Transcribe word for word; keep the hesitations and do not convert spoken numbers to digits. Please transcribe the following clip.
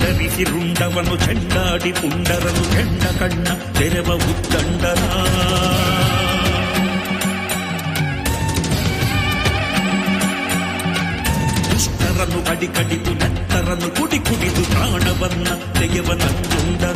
ಧರಿಸಿ ರುಂಡವನು ಚೆಂಡಾಡಿ ಪುಂಡರನು ಕೆಂಡ ಕಣ್ಣ ತೆರವ ಉತ್ತಂಡನ ದುಷ್ಟರನ್ನು ಕಡಿ ಕಡಿದು ನೆತ್ತರನ್ನು ಕುಡಿ ಕುಡಿದು ಪ್ರಾಣವನ್ನ ತೆಗೆವನಂದುಂಡ